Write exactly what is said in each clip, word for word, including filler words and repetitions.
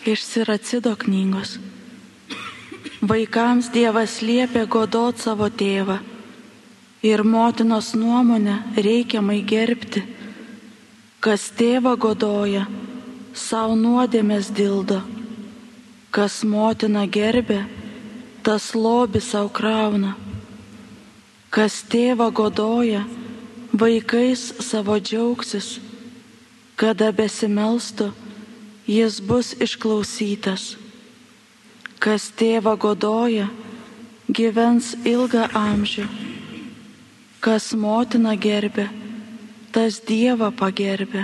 iš Siracido knygos. Vaikams Dievas liepė godot savo tėvą ir motinos nuomonę reikiamai gerbti. Kas tėvą godoja, savo nuodėmės dildo. Kas motiną gerbė, tas lobį savo krauna. Kas tėvą godoja, vaikais savo džiaugsis. Kada besimelstų, jis bus išklausytas. Kas tėvą godoja, gyvens ilgą amžių. Kas motiną gerbė, tas Dievą pagerbė.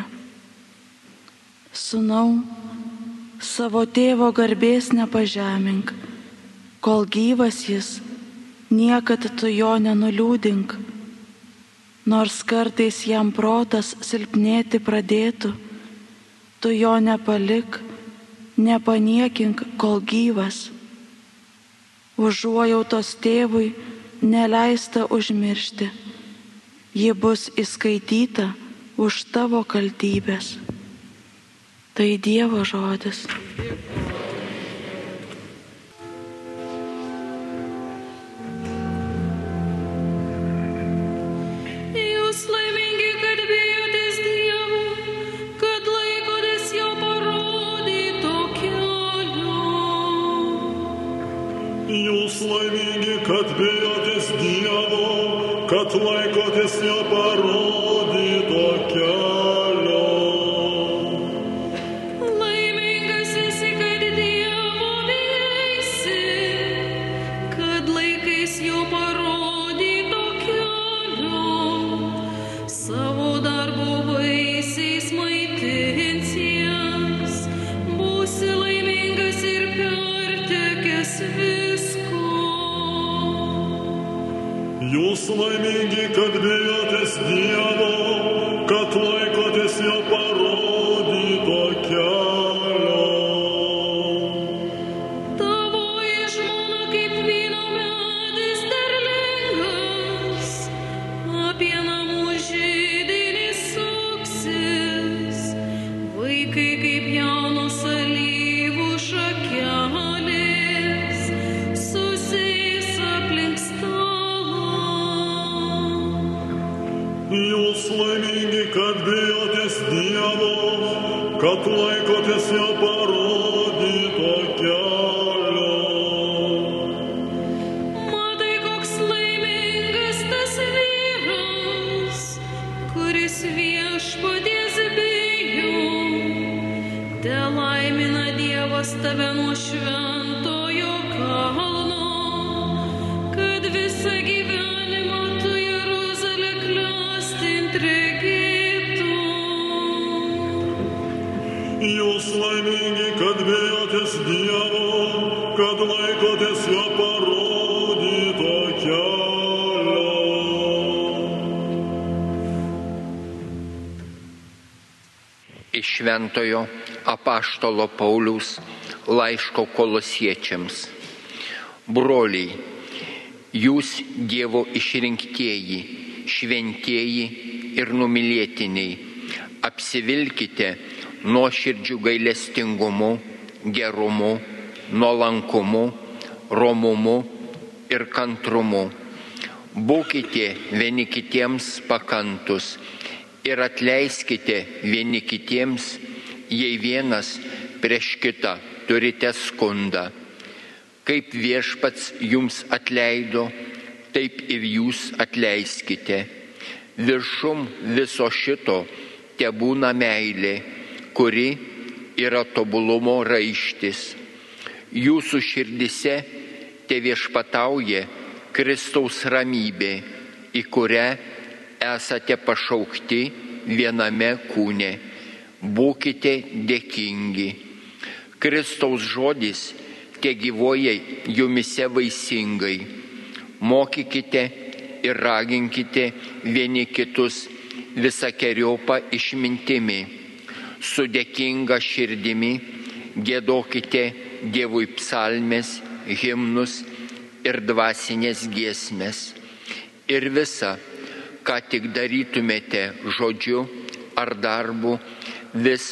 Sūnau, savo tėvo garbės nepažemink, kol gyvas jis, niekad tu jo nenuliūdink. Nors kartais jam protas silpnėti pradėtų, tu jo nepalik, nepaniekink, kol gyvas. Užuojautos tėvui neleista užmiršti, ji bus įskaityta už tavo kaltybės. Tai Dievo žodis. Jūs laimingi, kad bijotės Dievo, kad laikotės jo parodyto kelio. Laimingas esi, kad Dievo bijai, kad laikais jo parodyto kelio. Savo darbo vaisiais maitinsies, būsi laimingas ir pertekęs visko. Jūs laimingi, kad bijotės Dievo, kad laikotės jo parodyto kelio. Tavoji žmona kaip vyno medis derlingas, apie namų židinį suksis. Vaikai kaip jaunos alyvų šakelės, susės aplink stalą. Jūs laimingi, kad bijotės Dievo, kad laikotės jo parodyto kelio. Matai, koks laimingas tas vyras, kuris viešpaties bijo. Telaimina Dievas tave nuo šventojo kalno, kad visą gyvenimą tu Jeruzalę klestint regėtum. Jūs laimingi, kad bijotės Dievo, kad laikotės jo parodyto kelio. Iš šventojo apaštalo Pauliaus laiško Kolosiečiams. Broliai, jūs Dievo išrinktieji, šventieji ir numylėtiniai, apsivilkite nuoširdžiu gailestingumu, gerumu, nuolankumu, romumu ir kantrumu. Būkite vieni kitiems pakantus ir atleiskite vieni kitiems, jei vienas prieš kitą turite skundą. Kaip viešpats jums atleido, taip ir jūs atleiskite. Viršum viso šito tebūna meilė, kuri yra tobulumo raištis. Jūsų širdise teviešpatauja Kristaus ramybė, į kurią esate pašaukti viename kūne. Būkite dėkingi. Kristaus žodis tegyvuoja jumise vaisingai. Mokykite ir raginkite vieni kitus visakeriopą išmintimi. Su dėkinga širdimi giedokite Dievui psalmes, himnus ir dvasinės giesmes. Ir visa, ką tik darytumėte žodžiu ar darbu, visa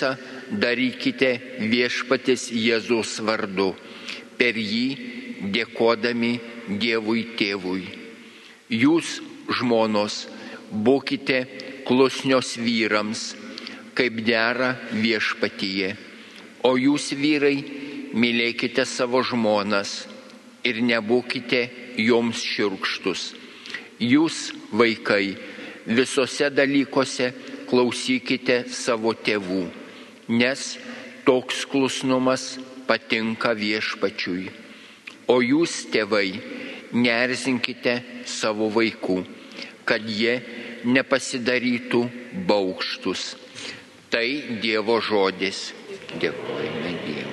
darykite Viešpaties Jėzaus vardu, per jį dėkodami Dievui Tėvui. Jūs, žmonos, būkite klusnios vyrams, kaip dera Viešpatyje, o jūs, vyrai, mylėkite savo žmonas ir nebūkite joms šiurkštus. Jūs, vaikai, visose dalykuose klausykite savo tėvų, nes toks klusnumas patinka Viešpačiui. O jūs, tėvai, neerzinkite savo vaikų, kad jie nepasidarytų baugštus. Tai Dievo žodis. Dėkojame Dievui.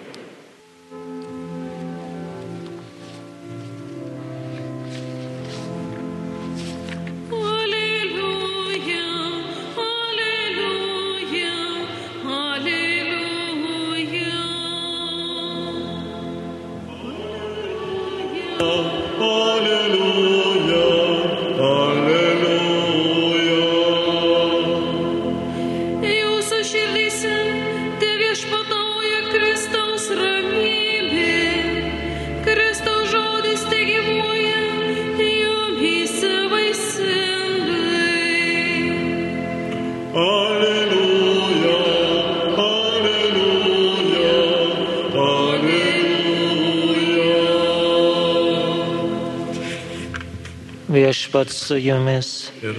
Viešpats su jumis.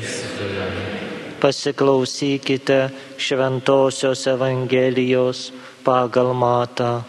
Pasiklausykite šventosios Evangelijos pagal Matą.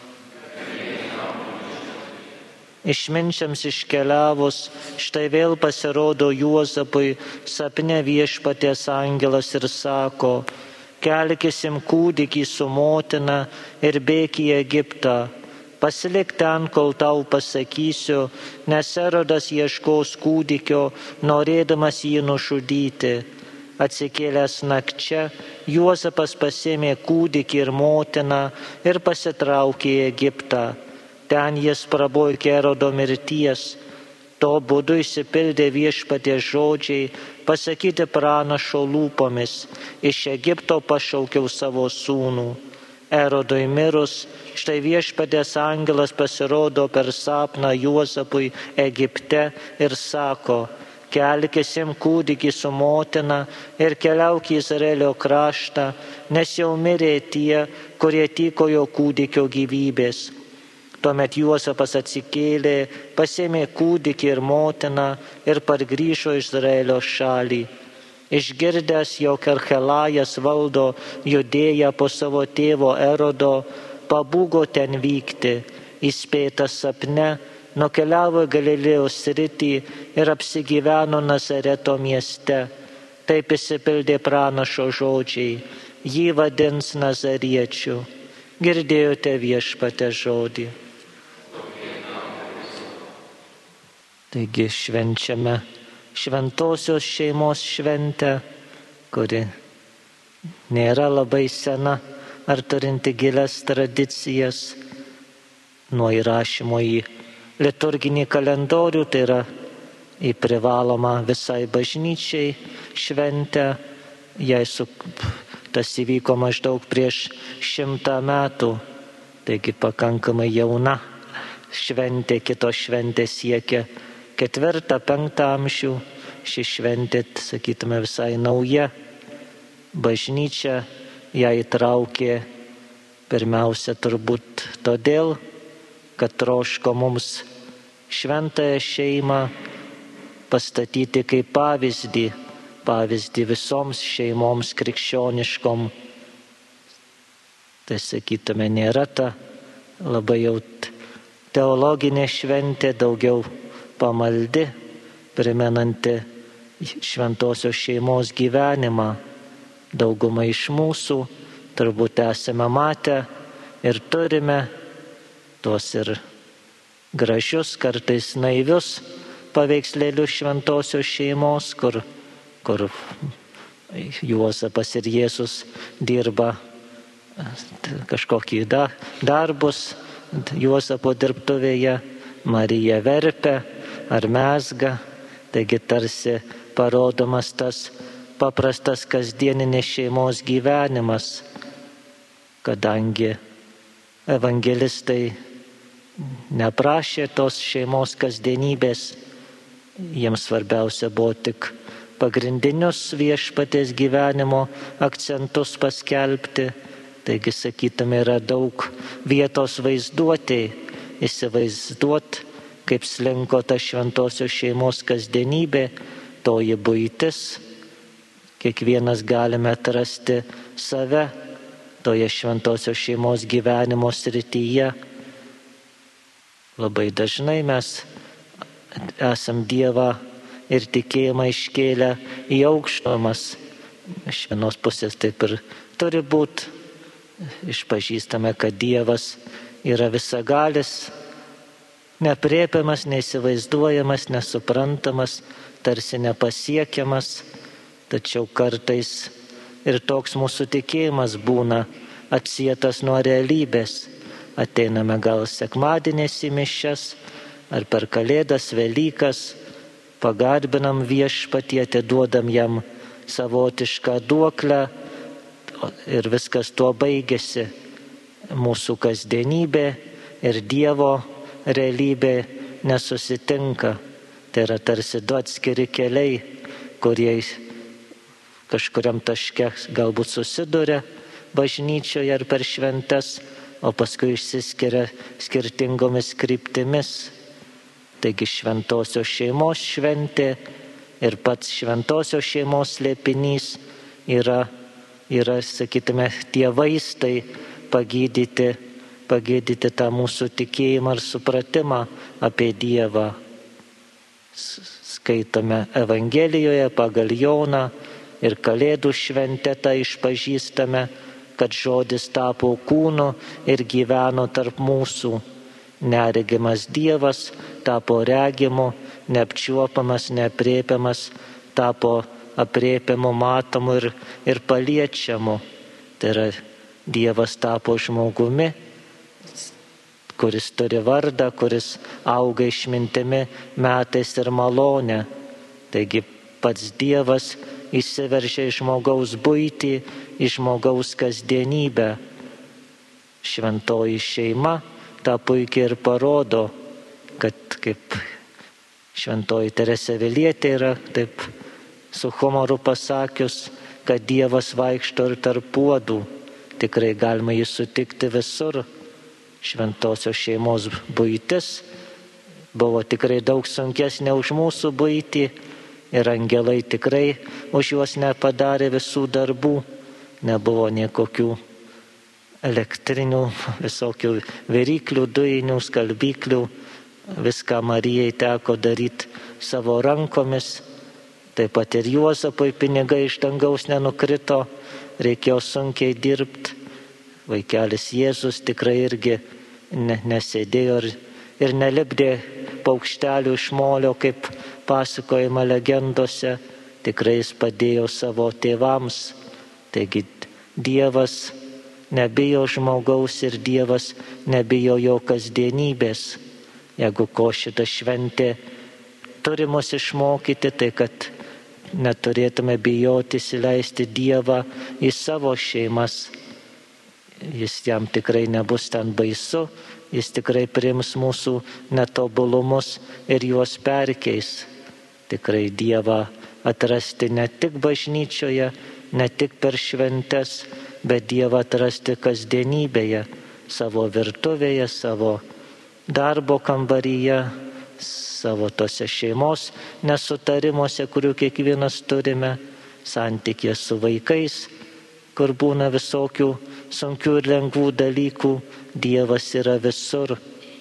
Išminčiams iškeliavus, štai vėl pasirodo Juozapui sapne Viešpaties angelas ir sako: kelkis imk kūdikį su motina ir bėk į Egiptą. Pasilik ten, kol tau pasakysiu, nes Erodas ieškos kūdikio, norėdamas jį nužudyti. Atsikėlęs nakčia, Juozapas pasėmė kūdikį ir motiną ir pasitraukė į Egiptą. Ten jis prabuvo iki Erodo mirties. To būdu išsipildė Viešpaties žodžiai, pasakyti pranašo lūpomis: iš Egipto pašaukiau savo sūnų. Erodui mirus, štai Viešpaties angelas pasirodo per sapną Juozapui Egipte ir sako: kelkis imk kūdikį su motina ir keliauk į Izraelio kraštą, nes jau mirė tie, kurie tykojo kūdikio gyvybės. Tuomet Juozapas atsikėlė, pasėmė kūdikį ir motiną ir pargrįžo Izraelio šalį. Išgirdęs, jog Archelajas valdo Judėją po savo tėvo Erodo, pabūgo ten vykti. Įspėtas sapne, nukeliavo į Galilėjos sritį ir apsigyveno Nazareto mieste. Taip išsipildė pranašo žodžiai: jį vadins Nazariečiu. Girdėjote Viešpaties žodį. Taigi švenčiame šventosios šeimos šventę, kuri nėra labai sena ar turinti gilias tradicijas. Nuo įrašymo į liturginį kalendorių, tai yra į privalomą visai bažnyčiai šventę. Jai su, tas įvyko maždaug prieš šimtą metų, taigi pakankamai jauna šventė. Kitos šventės siekia ketvirtą, penktą amžių. Ši šventė, sakytume, visai nauja. Bažnyčia ją įtraukė pirmiausia turbūt todėl, kad troško mums šventąją šeimą pastatyti kaip pavyzdį, pavyzdį visoms šeimoms krikščioniškom. Tai sakytume, nėra ta labai jau teologinė šventė, daugiau pamaldi, primenanti šventosios šeimos gyvenimą. Dauguma iš mūsų turbūt esame matę ir turime tuos ir gražius, kartais naivius paveikslėlius šventosios šeimos, kur, kur Juozapas ir Jėzus dirba kažkokį darbus. Juozapo dirbtuvėje Marija verpia ar mezga, taigi tarsi parodomas tas paprastas kasdieninis šeimos gyvenimas, kadangi evangelistai neprašė tos šeimos kasdienybės, jiems svarbiausia buvo tik pagrindinius viešpaties gyvenimo akcentus paskelbti. Taigi, sakytume, yra daug vietos vaizduotėj, įsivaizduot, kaip slinko ta šventosios šeimos kasdienybė, toji buitis. Kiekvienas galime atrasti save toje šventosios šeimos gyvenimo srityje. Labai dažnai mes esam Dievą ir tikėjimą iškėlę į aukštumas. Iš vienos pusės taip ir turi būti. Išpažįstame, kad Dievas yra visagalis, nepriepiamas, neįsivaizduojamas, nesuprantamas, tarsi nepasiekiamas. Tačiau kartais ir toks mūsų tikėjimas būna atsietas nuo realybės. Ateiname gal sekmadieniais į mišias ar per Kalėdas, Velykas, pagarbinam viešpatį, atiduodam jam savotišką duoklę ir viskas tuo baigėsi. Mūsų kasdienybė ir Dievo realybė nesusitinka. Tai yra tarsi du atskiri keliai, kurie kažkuriam taške galbūt susiduria bažnyčioje ar per šventes, o paskui išsiskiria skirtingomis kryptimis. Taigi šventosios šeimos šventė ir pats šventosios šeimos slėpinys yra, yra, sakytume, tie vaistai pagydyti, pagydyti tą mūsų tikėjimą ir supratimą apie Dievą. Skaitome Evangelijoje pagal Joną ir Kalėdų šventę tą išpažįstame, kad žodis tapo kūnu ir gyveno tarp mūsų. Neregimas Dievas tapo regimu, neapčiuopamas, neaprėpiamas, tapo aprėpiamu, matomu ir, ir paliečiamu. Tai yra, Dievas tapo žmogumi, kuris turi vardą, kuris auga išmintimi, metais ir malonę. Taigi pats Dievas įsiveržia į žmogaus buitį, į žmogaus kasdienybę. Šventoji šeima tą puikiai ir parodo, kad kaip šventoji Teresė Avilietė yra taip su humoru pasakius, kad Dievas vaikšto ir tarp puodų. Tikrai galima jį sutikti visur. Šventosios šeimos buitis buvo tikrai daug sunkesnė už mūsų buitį ir angelai tikrai už juos nepadarė visų darbų. Nebuvo niekokių elektrinių, visokių viryklių, dujinių, skalbyklių. Viską Marijai teko daryti savo rankomis. Taip pat ir Juozapui pinigai iš dangaus nenukrito, reikėjo sunkiai dirbti. Vaikelis Jėzus tikrai irgi nesėdėjo ir, ir nelipdė paukštelių iš molio, kaip pasakojama legendose. Tikrai jis padėjo savo tėvams. Taigi Dievas nebijo žmogaus ir Dievas nebijo jo kasdienybės. Jeigu ko šita šventė turi mus išmokyti, tai kad neturėtume bijoti įsileisti Dievą į savo šeimas. Jis jam tikrai nebus ten baisu, jis tikrai priims mūsų netobulumus ir juos perkeis. Tikrai Dievą atrasti ne tik bažnyčioje, ne tik per šventes, bet Dievą atrasti kasdienybėje, savo virtuvėje, savo darbo kambaryje, savo tose šeimos nesutarimuose, kurių kiekvienas turime, santykė su vaikais, kur būna visokių sunkių ir lengvų dalykų. Dievas yra visur.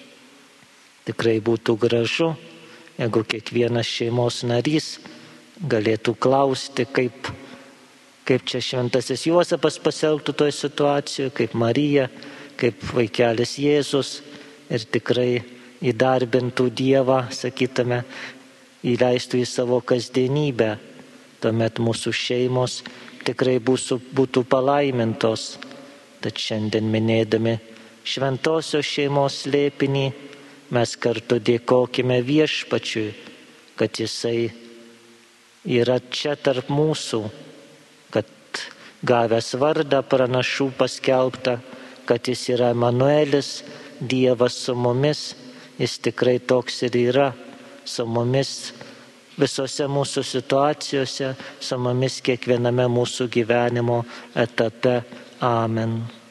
Tikrai būtų gražu, jeigu kiekvienas šeimos narys galėtų klausti, kaip, kaip čia šventasis Juozapas pasielgtų toje situacijoje, kaip Marija, kaip vaikelis Jėzus, ir tikrai įdarbintų Dievą, sakytume, įleistų į savo kasdienybę. Tuomet mūsų šeimos tikrai būsų, būtų palaimintos. Tad šiandien minėdami šventosios šeimos slėpinį, mes kartu dėkokime Viešpačiui, kad Jisai yra čia tarp mūsų, kad gavęs vardą pranašų paskelbtą, kad jis yra Emanuelis, Dievas su mumis, jis tikrai toks ir yra, su mumis visose mūsų situacijose, su mumis kiekviename mūsų gyvenimo etape. Amen.